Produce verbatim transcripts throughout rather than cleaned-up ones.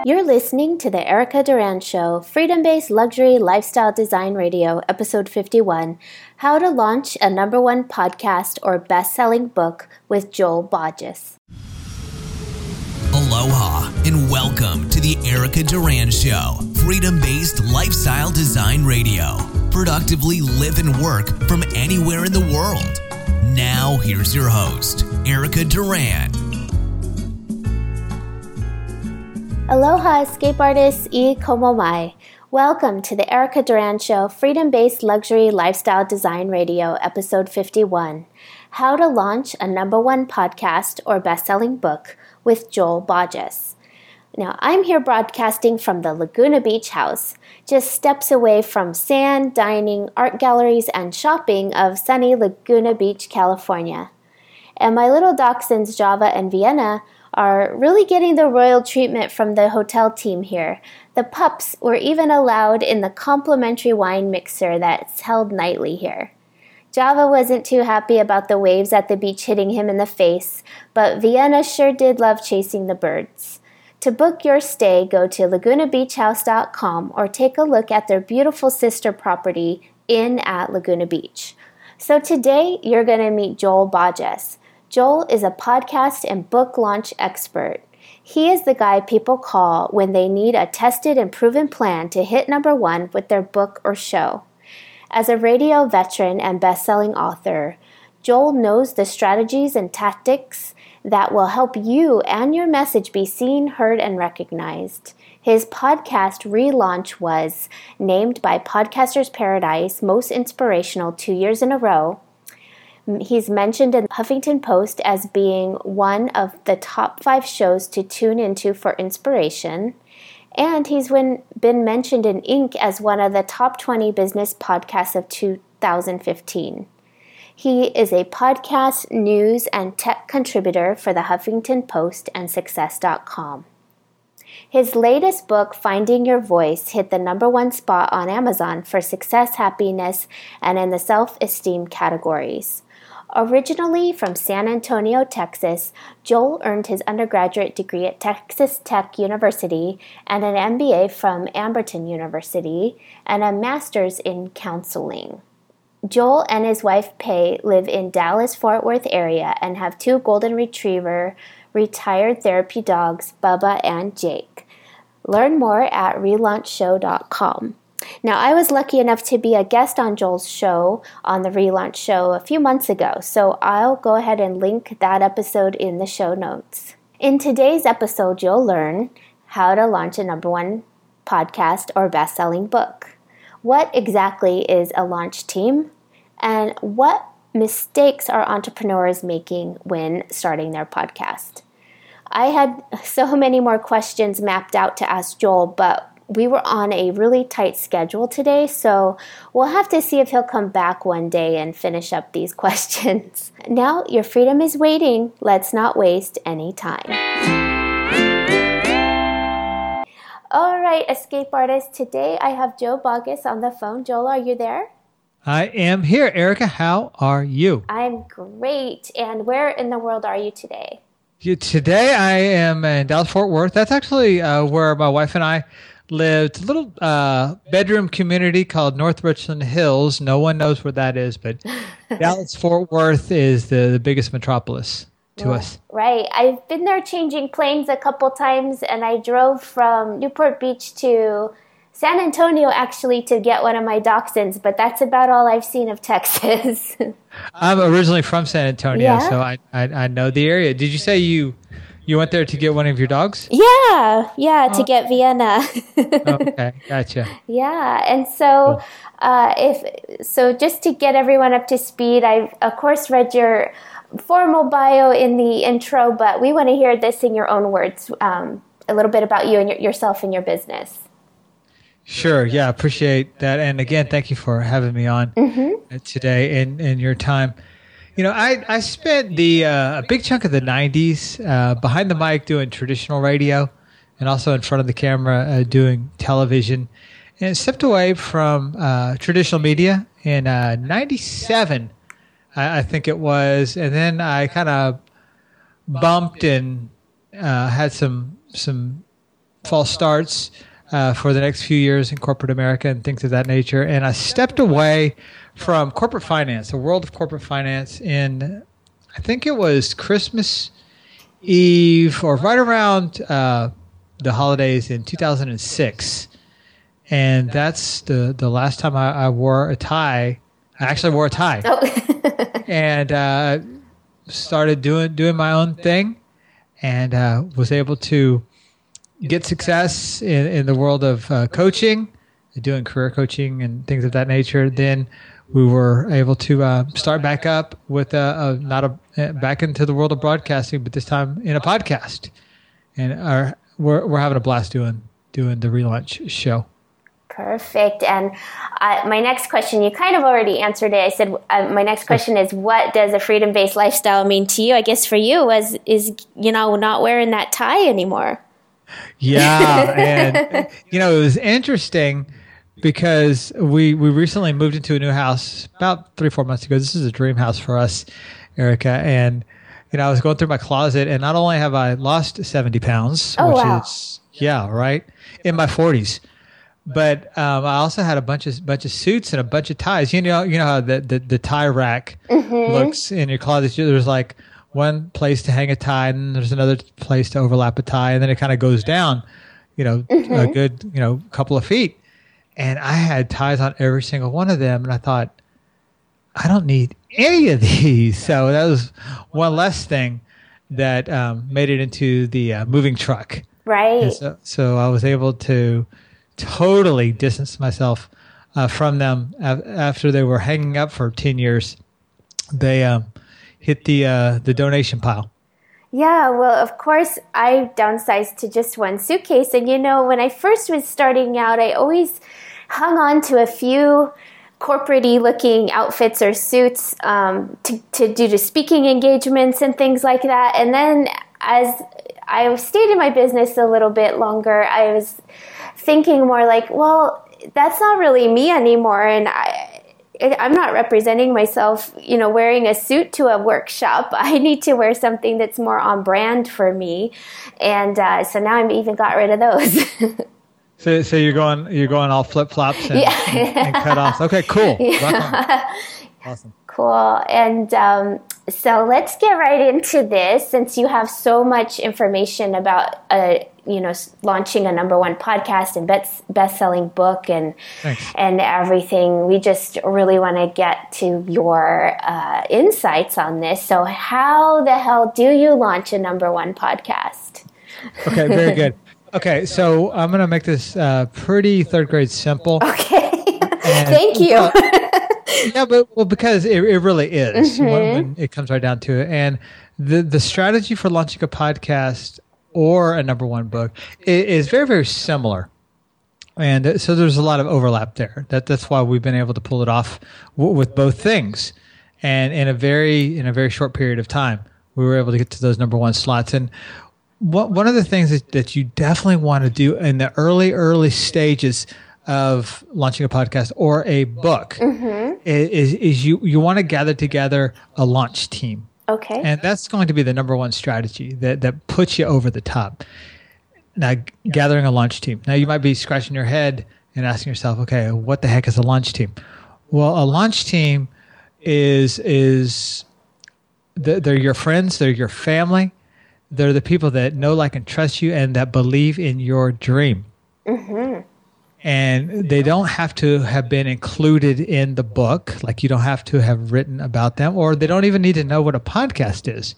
You're listening to the Erica Duran Show, Freedom-Based Luxury Lifestyle Design Radio, Episode fifty-one, How to Launch a Number One Podcast or Best-Selling Book with Joel Bodges. Aloha and welcome to the Erica Duran Show, Freedom-Based Lifestyle Design Radio. Productively live and work from anywhere in the world. Now, here's your host, Erica Duran. Aloha, escape artists I Komo Mai. Welcome to the Erica Duran Show, Freedom-Based Luxury Lifestyle Design Radio, Episode fifty-one, How to Launch a Number One Podcast or Best-Selling Book with Joel Bodges. Now, I'm here broadcasting from the Laguna Beach house, just steps away from sand, dining, art galleries, and shopping of sunny Laguna Beach, California. And my little dachshunds, Java and Vienna, are really getting the royal treatment from the hotel team here. The pups were even allowed in the complimentary wine mixer that's held nightly here. Java wasn't too happy about the waves at the beach hitting him in the face, but Vienna sure did love chasing the birds. To book your stay, go to laguna beach house dot com or take a look at their beautiful sister property in at Laguna Beach. So today, you're going to meet Joel Bodges. Joel is a podcast and book launch expert. He is the guy people call when they need a tested and proven plan to hit number one with their book or show. As a radio veteran and best-selling author, Joel knows the strategies and tactics that will help you and your message be seen, heard, and recognized. His podcast relaunch was named by Podcasters Paradise Most Inspirational two years in a row. He's mentioned in Huffington Post as being one of the top five shows to tune into for inspiration. And he's been mentioned in Inc as one of the top twenty business podcasts of two thousand fifteen. He is a podcast, news, and tech contributor for the Huffington Post and Success dot com. His latest book, Finding Your Voice, hit the number one spot on Amazon for success, happiness, and in the self-esteem categories. Originally from San Antonio, Texas, Joel earned his undergraduate degree at Texas Tech University and an M B A from Amberton University and a master's in counseling. Joel and his wife, Pei, live in Dallas-Fort Worth area and have two golden retriever retired therapy dogs, Bubba and Jake. Learn more at relaunch show dot com. Now, I was lucky enough to be a guest on Joel's show on the Relaunch Show a few months ago, so I'll go ahead and link that episode in the show notes. In today's episode, you'll learn how to launch a number one podcast or best-selling book. What exactly is a launch team? And what mistakes are entrepreneurs making when starting their podcast? I had so many more questions mapped out to ask Joel, but we were on a really tight schedule today, so we'll have to see if he'll come back one day and finish up these questions. Now, your freedom is waiting. Let's not waste any time. All right, escape artists. Today I have Joel Bodges on the phone. Joel, are you there? I am here. Erica, how are you? I'm great. And where in the world are you today? You, today I am in Dallas-Fort Worth. That's actually uh, where my wife and I lived. A little uh, bedroom community called North Richland Hills. No one knows where that is, but Dallas-Fort Worth is the, the biggest metropolis to well, us. Right. I've been there changing planes a couple times, and I drove from Newport Beach to San Antonio, actually, to get one of my dachshunds, but that's about all I've seen of Texas. I'm originally from San Antonio, yeah? so I, I I know the area. Did you say you you went there to get one of your dogs? Yeah, yeah, oh. to get Vienna. Okay, gotcha. Yeah, and so uh, if so, just to get everyone up to speed, I've of course read your formal bio in the intro, but we want to hear this in your own words, um, a little bit about you and your, yourself and your business. Sure. Yeah, appreciate that. And again, thank you for having me on mm-hmm. today and, and your time. You know, I, I spent the uh, a big chunk of the nineties uh, behind the mic doing traditional radio and also in front of the camera uh, doing television, and stepped away from uh, traditional media in uh, ninety-seven, I, I think it was. And then I kind of bumped and uh, had some some false starts uh, for the next few years in corporate America and things of that nature. And I stepped away from corporate finance, the world of corporate finance, in, I think it was Christmas Eve or right around uh, the holidays in two thousand six. And that's the, the last time I, I wore a tie. I actually wore a tie. Oh. and uh, started doing doing my own thing, and uh, was able to get success in, in the world of uh, coaching, doing career coaching and things of that nature. Then we were able to uh, start back up with a, a not a back into the world of broadcasting, but this time in a podcast, and our, we're we're having a blast doing doing the Relaunch show. Perfect. And uh, my next question, you kind of already answered it. I said, uh, my next question is, what does a freedom-based lifestyle mean to you? I guess for you was, is, you know, not wearing that tie anymore. Yeah. And, you know, it was interesting because we, we recently moved into a new house about three, four months ago. This is a dream house for us, Erica. And, you know, I was going through my closet, and not only have I lost seventy pounds, oh, which wow. is, yeah, right, in my forties. But um, I also had a bunch of bunch of suits and a bunch of ties. You know, you know how the the, the tie rack mm-hmm. looks in your closet. There's like one place to hang a tie, and there's another place to overlap a tie, and then it kind of goes down, you know, mm-hmm. a good you know couple of feet. And I had ties on every single one of them, and I thought, I don't need any of these. So that was one less thing that um, made it into the uh, moving truck. Right. So, so I was able to totally distance myself uh, from them after they were hanging up for ten years. They um, hit the uh, the donation pile. Yeah, well, of course, I downsized to just one suitcase. And, you know, when I first was starting out, I always hung on to a few corporate-y looking outfits or suits um, to, to do to speaking engagements and things like that. And then as I stayed in my business a little bit longer, I was thinking more like, well, that's not really me anymore. And I, I'm not representing myself, you know, wearing a suit to a workshop. I need to wear something that's more on brand for me. And uh, so now I'm even got rid of those. so, so you're going, you're going all flip flops and, yeah. and, and cut offs. Okay, cool. Yeah. Awesome. Cool. And um, so let's get right into this, since you have so much information about, uh, you know, launching a number one podcast and best best-selling book and Thanks. and everything. We just really want to get to your uh, insights on this. So how the hell do you launch a number one podcast? Okay, very good. Okay, so I'm going to make this uh, pretty third grade simple. Okay. And, Thank you. Uh, yeah, but well, because it, it really is mm-hmm. when, when it comes right down to it. And the the strategy for launching a podcast or a number one book is very, very similar. And so there's a lot of overlap there. That that's why we've been able to pull it off w- with both things. And in a very in a very short period of time, we were able to get to those number one slots. And what, one of the things that, that you definitely want to do in the early, early stages of launching a podcast or a book mm-hmm. is, is you, you want to gather together a launch team. Okay. And that's going to be the number one strategy that, that puts you over the top. Now, gathering a launch team. Now, you might be scratching your head and asking yourself, okay, what the heck is a launch team? Well, a launch team is, is they're your friends, they're your family, they're the people that know, like, and trust you and that believe in your dream. Mm-hmm. And they don't have to have been included in the book, like you don't have to have written about them, or they don't even need to know what a podcast is.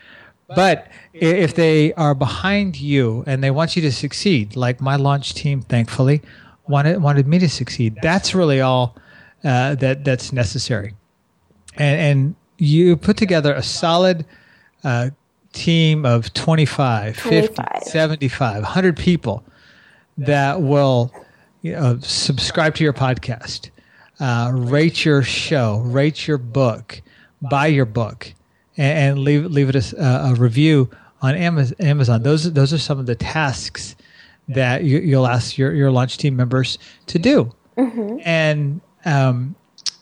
But if they are behind you and they want you to succeed, like my launch team, thankfully, wanted wanted me to succeed, that's really all uh, that that's necessary. And, and you put together a solid uh, team of twenty-five, fifty, seventy-five, one hundred people that will you know, subscribe to your podcast, uh, rate your show, rate your book, buy your book, and, and leave leave it a, a review on Amazon. Those those are some of the tasks that you, you'll ask your, your launch team members to do, mm-hmm. and um,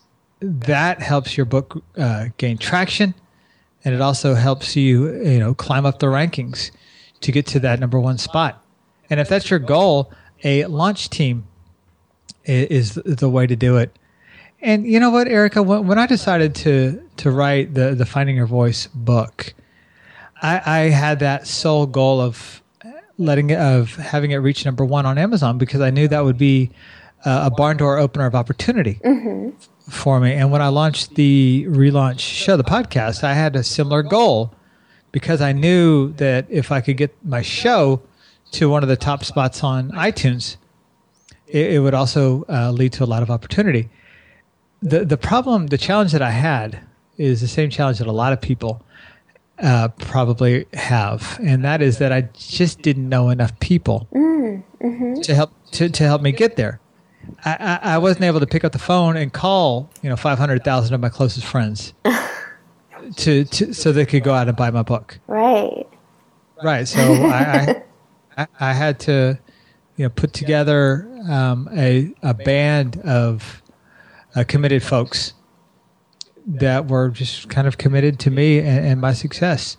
that helps your book uh, gain traction, and it also helps you you know climb up the rankings to get to that number one spot. And if that's your goal, a launch team is, is the way to do it. And you know what, Erica, when, when I decided to to write the, the Finding Your Voice book, I, I had that sole goal of letting it, of having it reach number one on Amazon, because I knew that would be uh, a barn door opener of opportunity mm-hmm. for me. And when I launched the relaunch show, the podcast, I had a similar goal, because I knew that if I could get my show to one of the top spots on iTunes, it, it would also uh, lead to a lot of opportunity. The the problem, the challenge that I had is the same challenge that a lot of people uh, probably have, and that is that I just didn't know enough people mm, mm-hmm. to help to, to help me get there. I, I, I wasn't able to pick up the phone and call, you know, five hundred thousand of my closest friends to, to so they could go out and buy my book. Right. Right. So I, I I had to, you know, put together um, a a band of Uh, committed folks that were just kind of committed to me and, and my success.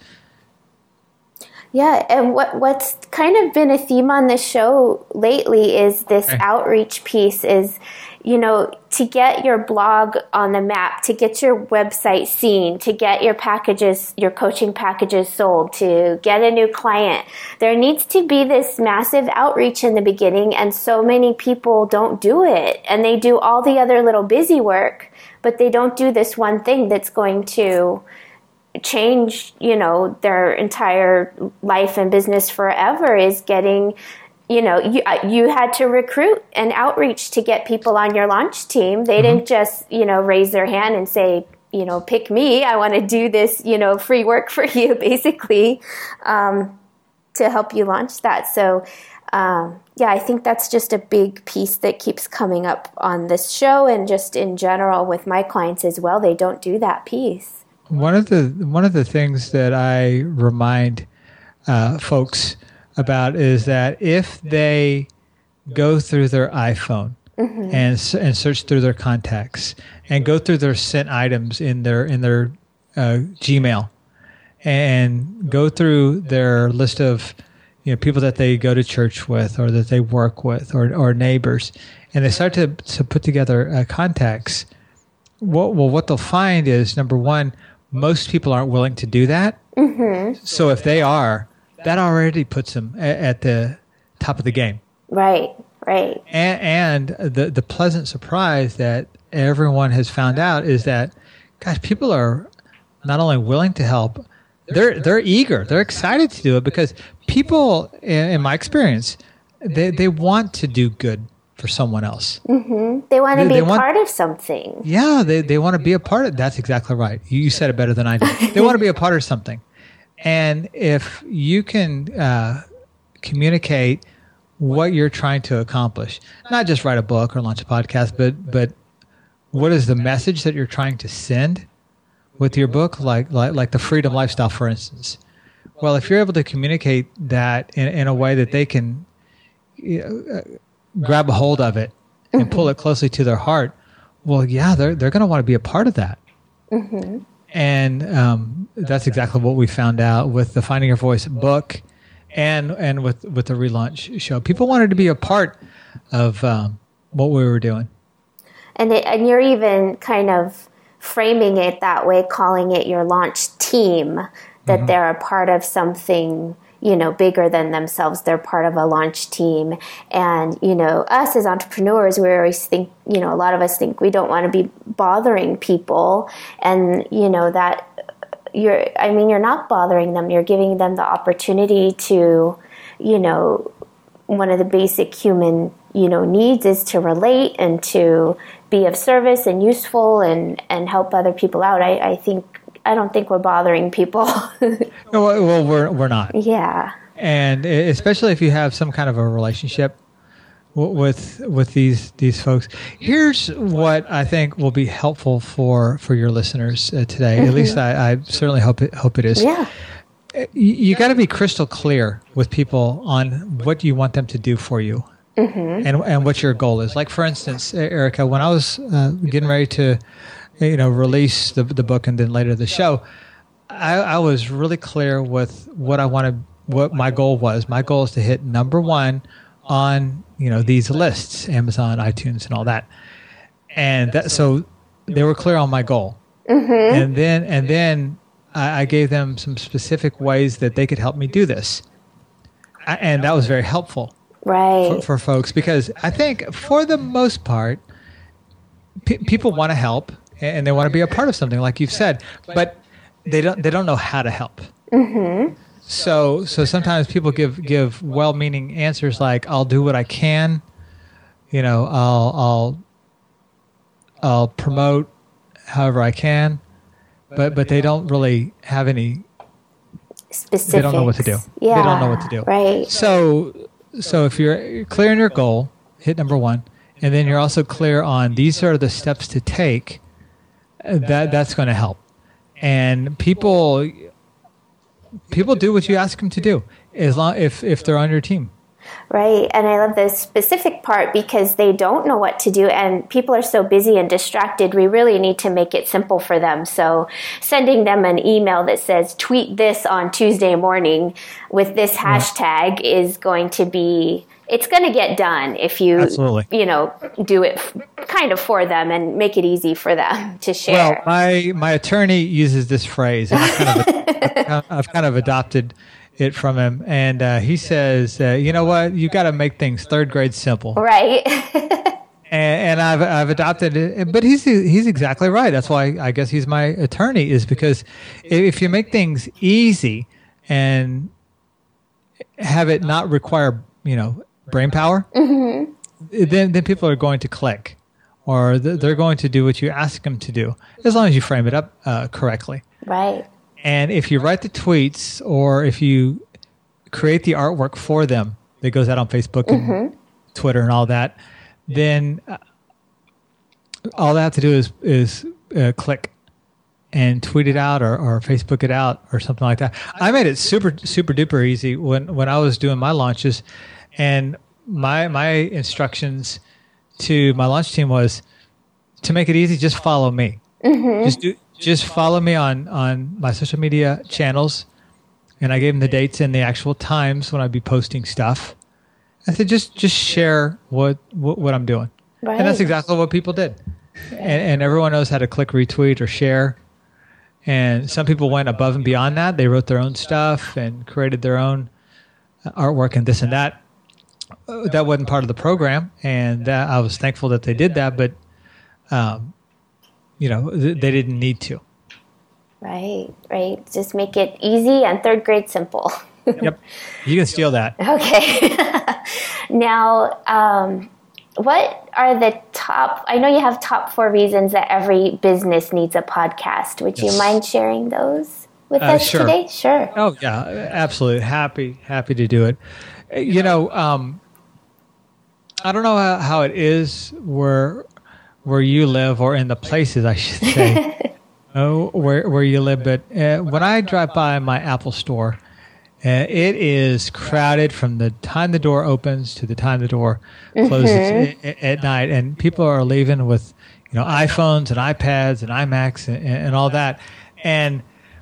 Yeah, and what what's kind of been a theme on this show lately is this okay. outreach piece is, you know, to get your blog on the map, to get your website seen, to get your packages, your coaching packages sold, to get a new client. There needs to be this massive outreach in the beginning, and so many people don't do it. And they do all the other little busy work, but they don't do this one thing that's going to change, you know, their entire life and business forever, is getting, you know, you you had to recruit and outreach to get people on your launch team. They mm-hmm. didn't just, you know, raise their hand and say, you know, pick me. I want to do this, you know, free work for you, basically, um, to help you launch that. So, um, yeah, I think that's just a big piece that keeps coming up on this show, and just in general with my clients as well. They don't do that piece. One of the one of the things that I remind uh, folks about is that if they go through their iPhone mm-hmm. and and search through their contacts and go through their sent items in their in their uh, Gmail and go through their list of, you know, people that they go to church with or that they work with or or neighbors, and they start to to put together uh, contacts, what well what they'll find is, number one, most people aren't willing to do that. Mm-hmm. So if they are, that already puts them at, at the top of the game. Right, right. And, and the, the pleasant surprise that everyone has found out is that, gosh, people are not only willing to help, they're they're eager, they're excited to do it, because people, in, in my experience, they, they want to do good for someone else. Mm-hmm. They want to they, be they want, part of something. Yeah, they, they want to be a part of. That's exactly right. You said it better than I did. They want to be a part of something. And if you can uh, communicate what you're trying to accomplish, not just write a book or launch a podcast, but but what is the message that you're trying to send with your book, like like, like the Freedom Lifestyle, for instance. Well, if you're able to communicate that in, in a way that they can, you know, uh, grab a hold of it and mm-hmm. pull it closely to their heart, well, yeah, they're they're going to want to be a part of that. Mm-hmm. And um, that's exactly what we found out with the Finding Your Voice book, and and with, with the relaunch show. People wanted to be a part of um, what we were doing. And it, and you're even kind of framing it that way, calling it your launch team, that mm-hmm. they're a part of something, you know, bigger than themselves. They're part of a launch team. And, you know, us as entrepreneurs, we always think, you know, a lot of us think we don't want to be bothering people. And, you know, that you're, I mean, you're not bothering them. You're giving them the opportunity to, you know, one of the basic human, you know, needs is to relate and to be of service and useful and, and help other people out. I, I think, I don't think we're bothering people. Well, we're we're not. Yeah. And especially if you have some kind of a relationship with with these these folks. Here's what I think will be helpful for, for your listeners uh, today. Mm-hmm. At least I, I certainly hope it hope it is. Yeah. You, you got to be crystal clear with people on what you want them to do for you, mm-hmm. and and what your goal is. Like, for instance, Erica, when I was uh, getting ready to, you know, release the the book and then later the show, I, I was really clear with what I wanted what my goal was. My goal is to hit number one on, you know, these lists, Amazon, iTunes, and all that. And that, so they were clear on my goal. Mm-hmm. And then, and then I, I gave them some specific ways that they could help me do this. I, and that was very helpful. Right. For, for folks, because I think for the most part, pe- people want to help and they want to be a part of something, like you've said, but they don't, they don't know how to help. Mm-hmm. So, so sometimes people give, give well-meaning answers like, I'll do what I can, you know, I'll, I'll, I'll promote however I can, but, but they don't really have any specifics. They don't know what to do. Yeah, they don't know what to do. Right. So, so if you're clear on your goal, hit number one, and then you're also clear on these are the steps to take, that that's going to help. And people, people do what you ask them to do, as long if if they're on your team. Right. And I love the specific part because they don't know what to do and people are so busy and distracted. We really need to make it simple for them. So sending them an email that says, tweet this on Tuesday morning with this hashtag yeah. is going to be, it's going to get done if you, Absolutely. you know, do it f- kind of for them and make it easy for them to share. Well, my, my attorney uses this phrase and I've kind of, I've kind of adopted it from him, and uh, he says, uh, "You know what? You got to make things third grade simple." Right. and, and I've I've adopted it, but he's he's exactly right. That's why I guess he's my attorney, is because if you make things easy and have it not require, you know, brain power, mm-hmm. then then people are going to click, or they're going to do what you ask them to do, as long as you frame it up uh, correctly. Right. And if you write the tweets or if you create the artwork for them that goes out on Facebook and mm-hmm. Twitter and all that, then uh, all they have to do is is uh, click and tweet it out or, or Facebook it out or something like that. I made it super super duper easy when, when I was doing my launches, and my my instructions to my launch team was to make it easy. Just follow me. Mm-hmm. Just do. Just follow me on, on my social media channels, and I gave them the dates and the actual times when I'd be posting stuff. I said, just just share what what, what I'm doing. Right. And that's exactly what people did. And, and everyone knows how to click retweet or share. And some people went above and beyond that. They wrote their own stuff and created their own artwork and this and that. That wasn't part of the program, and that, I was thankful that they did that, but um, you know, th- they didn't need to. Right, right. Just make it easy and third grade simple. Yep. You can steal that. Okay. Now, um, what are the top, I know you have top four reasons that every business needs a podcast. Would yes. you mind sharing those with uh, us sure. today? Sure. Oh, yeah, absolutely. Happy, happy to do it. You know, um, I don't know how, how it is where where you live, or in the places, I should say, oh, where where you live. But uh, when I drive by my Apple store, uh, it is crowded from the time the door opens to the time the door closes mm-hmm. at, at night, and people are leaving with, you know, iPhones and iPads and iMacs and, and all that. And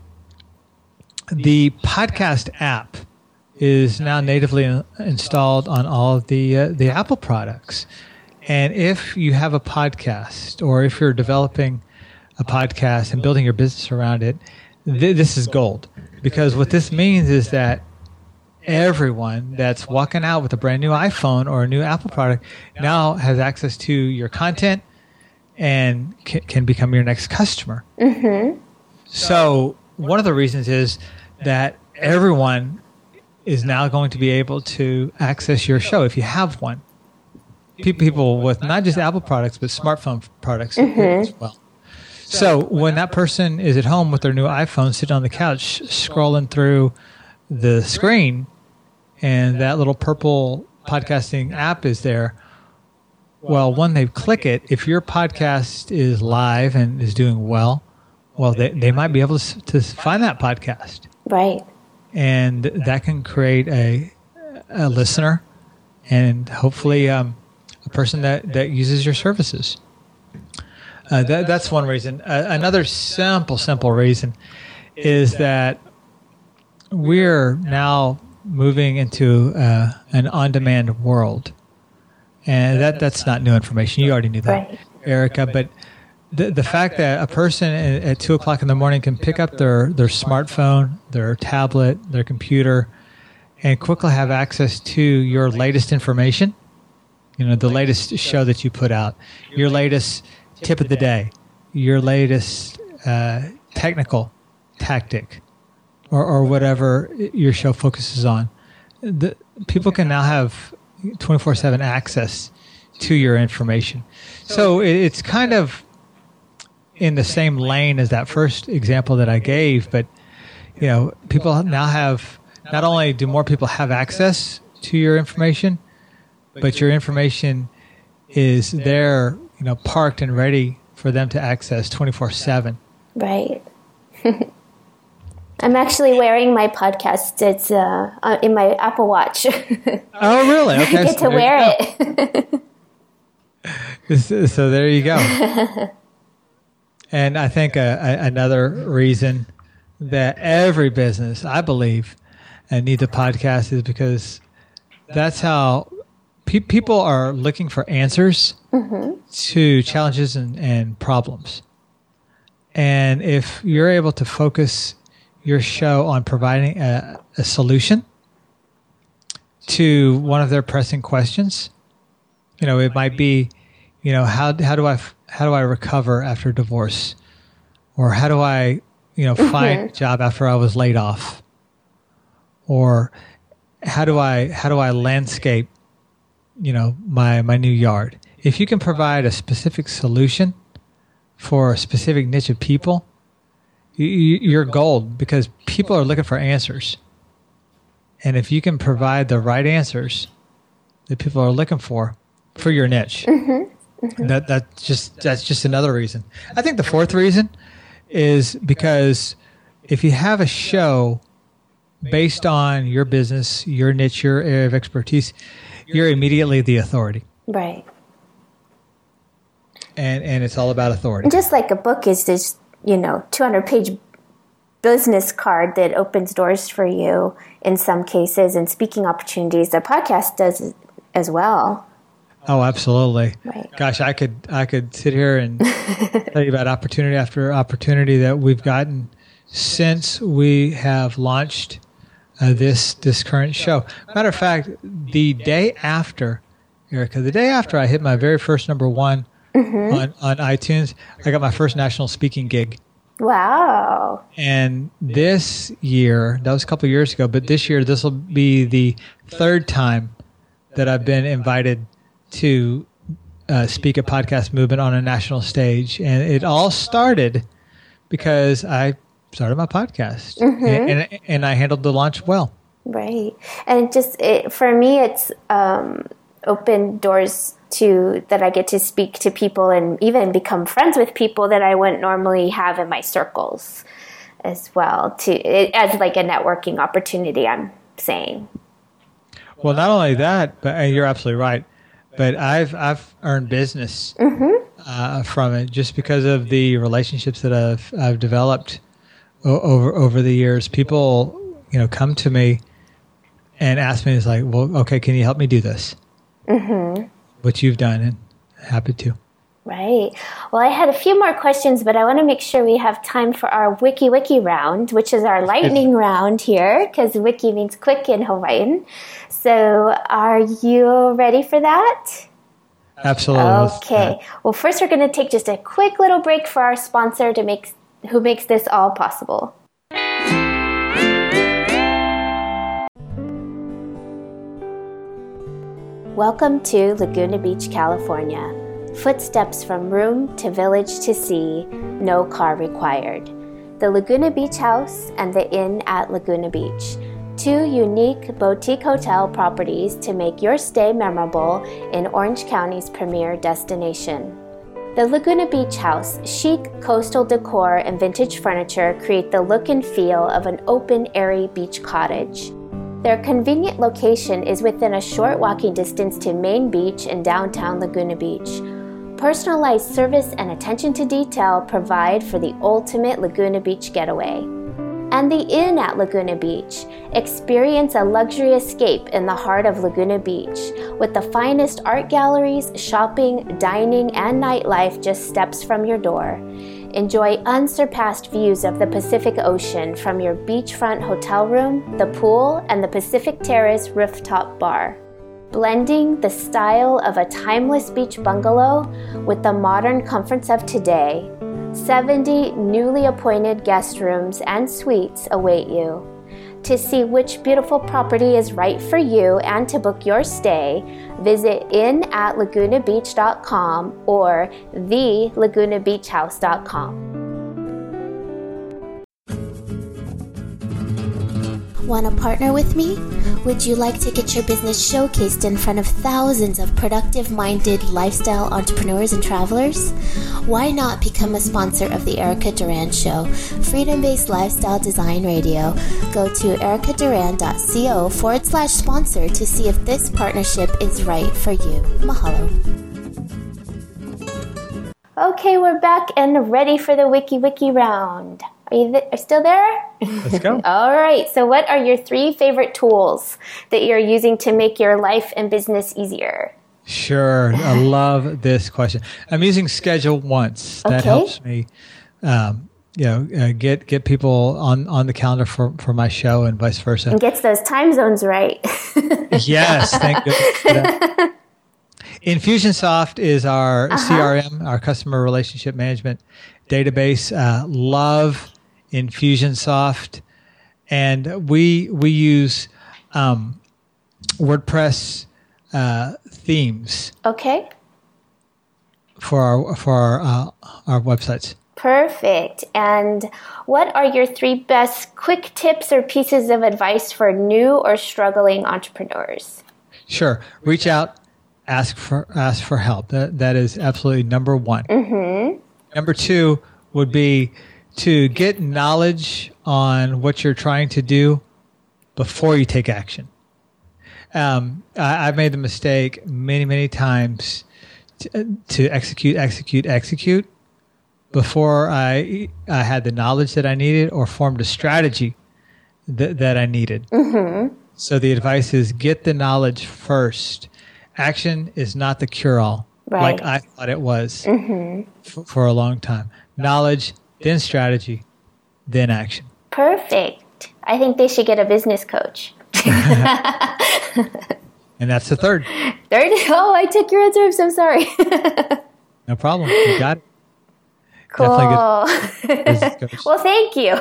the podcast app is now natively in, installed on all of the uh, the Apple products. And if you have a podcast, or if you're developing a podcast and building your business around it, th- this is gold. Because what this means is that everyone that's walking out with a brand new iPhone or a new Apple product now has access to your content and c- can become your next customer. Mm-hmm. So one of the reasons is that everyone is now going to be able to access your show if you have one. People with not just Apple products, but smartphone products mm-hmm. as well. So when that person is at home with their new iPhone, sitting on the couch, scrolling through the screen, and that little purple podcasting app is there, well, when they click it, if your podcast is live and is doing well, well, they, they might be able to, to find that podcast. Right. And that can create a, a listener, and hopefully um, a person that, that uses your services. Uh, that, that's one reason. Uh, another simple, simple reason is that we're now moving into uh, an on-demand world. And that that's not new information. You already knew that, right, Erica. But the the fact that a person at, at two o'clock in the morning can pick up their, their smartphone, their tablet, their computer, and quickly have access to your latest information, you know, the latest show that you put out, your latest tip of the day, your latest uh, technical tactic, or, or whatever your show focuses on. The, people can now have twenty-four seven access to your information. So it, it's kind of in the same lane as that first example that I gave, but you know, people now have, not only do more people have access to your information, but your information is there, you know, parked and ready for them to access twenty-four seven. Right. I'm actually wearing my podcast. It's uh, in my Apple Watch. Oh, really? Okay. I get so to wear it. So there you go. And I think a, a, another reason that every business, I believe, and need a podcast is because that's how pe- people are looking for answers mm-hmm. to challenges and, and problems. And if you're able to focus your show on providing a, a solution to one of their pressing questions, you know, it might be, you know, how how do I how do I recover after divorce, or how do I, you know, find mm-hmm. a job after I was laid off. Or how do I how do I landscape, you know, my, my new yard? If you can provide a specific solution for a specific niche of people, you, you're gold, because people are looking for answers. And if you can provide the right answers that people are looking for for your niche, mm-hmm. Mm-hmm. that that just that's just another reason. I think the fourth reason is because if you have a show based on your business, your niche, your area of expertise, you're immediately the authority. Right. And and it's all about authority. Just like a book is this, you know, two hundred page business card that opens doors for you in some cases and speaking opportunities, the podcast does as well. Oh, absolutely. Right. Gosh, I could I could sit here and tell you about opportunity after opportunity that we've gotten since we have launched Uh, this this current show. Matter of fact, the day after, Erica, the day after I hit my very first number one mm-hmm. on, on iTunes, I got my first national speaking gig. Wow. And this year, that was a couple of years ago, but this year, this will be the third time that I've been invited to uh, speak at Podcast Movement on a national stage. And it all started because I started my podcast, mm-hmm. and, and and I handled the launch well. Right, and just it, for me, it's um, opened doors to that I get to speak to people and even become friends with people that I wouldn't normally have in my circles, as well. To it, as like a networking opportunity, I'm saying. Well, not only that, but and you're absolutely right. But I've I've earned business mm-hmm. uh, from it just because of the relationships that I've I've developed over over the years. People, you know, come to me and ask me, it's like, well, okay, can you help me do this? Mm-hmm. What you've done, and happy to. Right. Well, I had a few more questions, but I want to make sure we have time for our Wiki Wiki round, which is our lightning round here, because Wiki means quick in Hawaiian. So are you ready for that? Absolutely. Okay. Well, first we're going to take just a quick little break for our sponsor to make who makes this all possible. Welcome to Laguna Beach, California. Footsteps from room to village to sea, no car required. The Laguna Beach House and the Inn at Laguna Beach. Two unique boutique hotel properties to make your stay memorable in Orange County's premier destination. The Laguna Beach House, chic coastal decor and vintage furniture create the look and feel of an open, airy beach cottage. Their convenient location is within a short walking distance to Main Beach and downtown Laguna Beach. Personalized service and attention to detail provide for the ultimate Laguna Beach getaway. and the Inn at Laguna Beach. Experience a luxury escape in the heart of Laguna Beach with the finest art galleries, shopping, dining, and nightlife just steps from your door. Enjoy unsurpassed views of the Pacific Ocean from your beachfront hotel room, the pool, and the Pacific Terrace rooftop bar. Blending the style of a timeless beach bungalow with the modern comforts of today, seventy newly appointed guest rooms and suites await you. To see which beautiful property is right for you and to book your stay, visit inn at laguna beach dot com or the laguna beach house dot com. Want to partner with me? Would you like to get your business showcased in front of thousands of productive-minded lifestyle entrepreneurs and travelers? Why not become a sponsor of the Erica Duran Show, freedom-based lifestyle design radio? Go to ericaduran.co forward slash sponsor to see if this partnership is right for you. Mahalo. Okay, we're back and ready for the Wiki Wiki round. Are you th- are still there? Let's go. All right. So what are your three favorite tools that you're using to make your life and business easier? Sure. I love this question. I'm using Schedule Once. That okay. helps me um, you know, uh, get get people on, on the calendar for, for my show and vice versa. And gets those time zones right. Yes. Thank goodness for that. Infusionsoft is our uh-huh. C R M, our customer relationship management database. Uh, love Infusionsoft, and we we use um, WordPress uh, themes. Okay. For our for our uh, our websites. Perfect. And what are your three best quick tips or pieces of advice for new or struggling entrepreneurs? Sure. Reach out. Ask for ask for help. That that is absolutely number one. Mm-hmm. Number two would be to get knowledge on what you're trying to do before you take action. Um, I, I've made the mistake many many times to, to execute execute execute before I I had the knowledge that I needed or formed a strategy that that I needed. Mm-hmm. So the advice is get the knowledge first. Action is not the cure-all, right. like I thought it was mm-hmm. f- for a long time. Knowledge, then strategy, then action. Perfect. I think they should get a business coach. And that's the third. Third? Oh, I took your answer. I'm so sorry. No problem. You got it. Cool. Definitely good business coach. Well, thank you.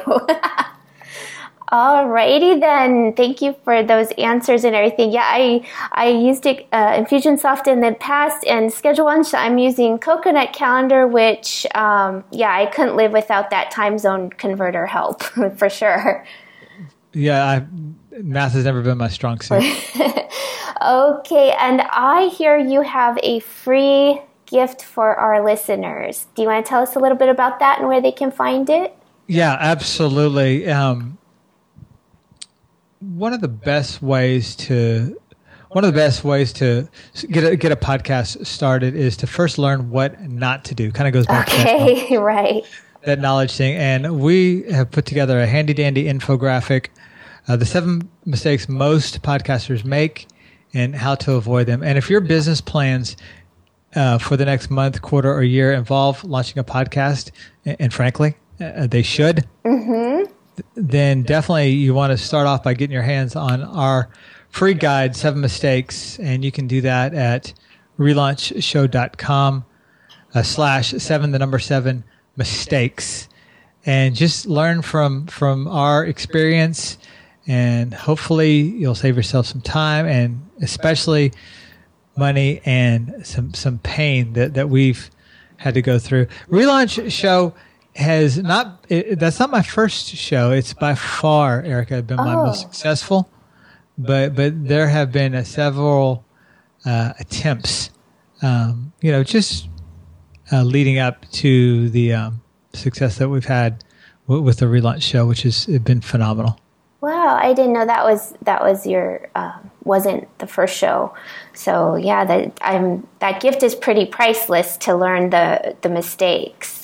Alrighty then. Thank you for those answers and everything. Yeah, I I used it, uh, Infusionsoft in the past, and Schedule One. I'm using Coconut Calendar, which um, yeah, I couldn't live without that time zone converter help for sure. Yeah, I, math has never been my strong suit. Okay, and I hear you have a free gift for our listeners. Do you want to tell us a little bit about that and where they can find it? Yeah, absolutely. Um, One of the best ways to one of the best ways to get a, get a podcast started is to first learn what not to do. Kind of goes back okay, to that, right. that knowledge thing. And we have put together a handy dandy infographic, uh, the seven mistakes most podcasters make and how to avoid them. And if your business plans uh, for the next month, quarter, or year involve launching a podcast, and, and frankly, uh, they should. Mm-hmm. Then definitely you want to start off by getting your hands on our free guide, Seven Mistakes, and you can do that at relaunchshow.com uh, slash seven, the number seven, mistakes. And just learn from, from our experience, and hopefully you'll save yourself some time and especially money and some, some pain that, that we've had to go through. Relaunch Show has not, it, that's not my first show. It's by far, Erica, been my oh. most successful, but, but there have been uh, several uh, attempts, um, you know, just uh, leading up to the um, success that we've had w- with the Relaunch Show, which has been phenomenal. Wow, I didn't know that was that was your uh, wasn't the first show. So yeah, that I'm that gift is pretty priceless to learn the the mistakes.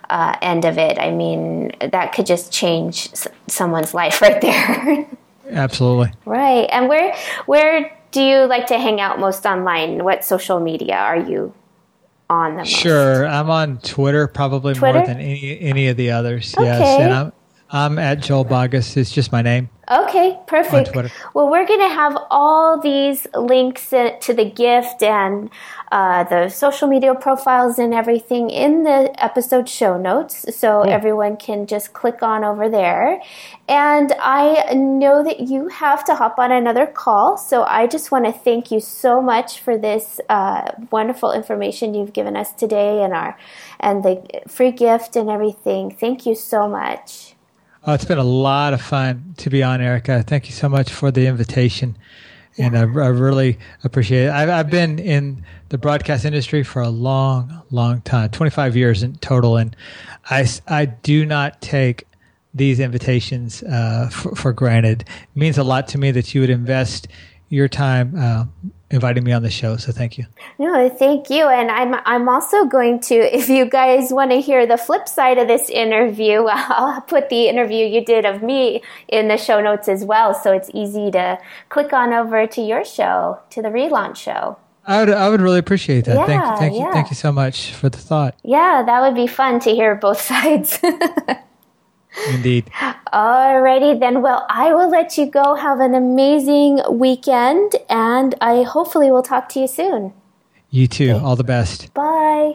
uh, end of it, I mean, that could just change s- someone's life right there. Absolutely. Right. And where where do you like to hang out most online? What social media are you on the most? Sure. I'm on Twitter probably Twitter? more than any any of the others. Okay. Yes. And I'm I'm at Joel Boggess. It's just my name. Okay, perfect. On Twitter. Well, we're going to have all these links to the gift and uh, the social media profiles and everything in the episode show notes, so Cool. everyone can just click on over there. And I know that you have to hop on another call, so I just want to thank you so much for this uh, wonderful information you've given us today and our and the free gift and everything. Thank you so much. Oh, it's been a lot of fun to be on, Erica. Thank you so much for the invitation. And I, I really appreciate it. I've, I've been in the broadcast industry for a long, long time, twenty-five years in total. And I, I do not take these invitations uh, for, for granted. It means a lot to me that you would invest your time uh, inviting me on the show. So thank you. No, thank you. And I'm I'm also going to, if you guys want to hear the flip side of this interview, I'll put the interview you did of me in the show notes as well. So it's easy to click on over to your show, to the Relaunch Show. I would I would really appreciate that. Yeah, thank you, thank yeah. you, thank you so much for the thought. Yeah, that would be fun to hear both sides. Indeed. Alrighty then. Well, I will let you go. Have an amazing weekend, and I hopefully will talk to you soon. You too. Okay. All the best. Bye.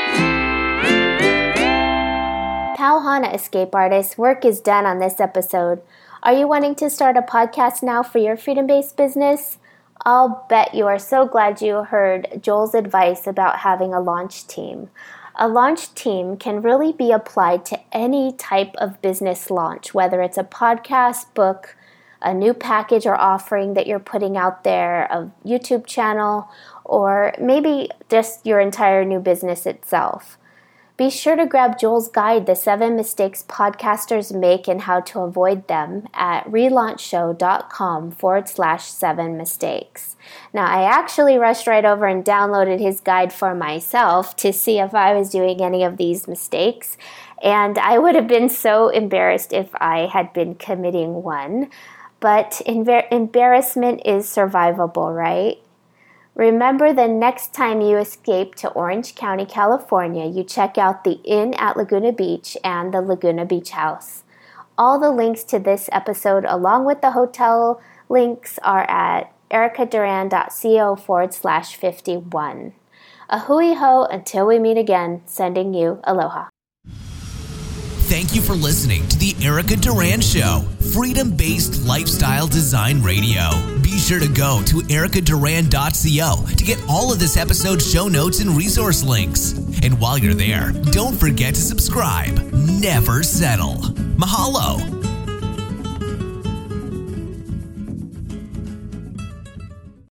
Pauhana Escape Artist, work is done on this episode. Are you wanting to start a podcast now for your freedom-based business? I'll bet you are so glad you heard Joel's advice about having a launch team. A launch team can really be applied to any type of business launch, whether it's a podcast, book, a new package or offering that you're putting out there, a YouTube channel, or maybe just your entire new business itself. Be sure to grab Joel's guide, The Seven Mistakes Podcasters Make and How to Avoid Them, at relaunchshow.com forward slash seven mistakes. Now, I actually rushed right over and downloaded his guide for myself to see if I was doing any of these mistakes, and I would have been so embarrassed if I had been committing one. But embar- embarrassment is survivable, right? Remember, the next time you escape to Orange County, California, you check out the Inn at Laguna Beach and the Laguna Beach House. All the links to this episode, along with the hotel links, are at ericaduran.co forward slash 51. A hui ho until we meet again, sending you aloha. Thank you for listening to the Erica Duran Show, freedom-based lifestyle design radio. Be sure to go to erica duran dot co to get all of this episode's show notes and resource links. And while you're there, don't forget to subscribe. Never settle. Mahalo.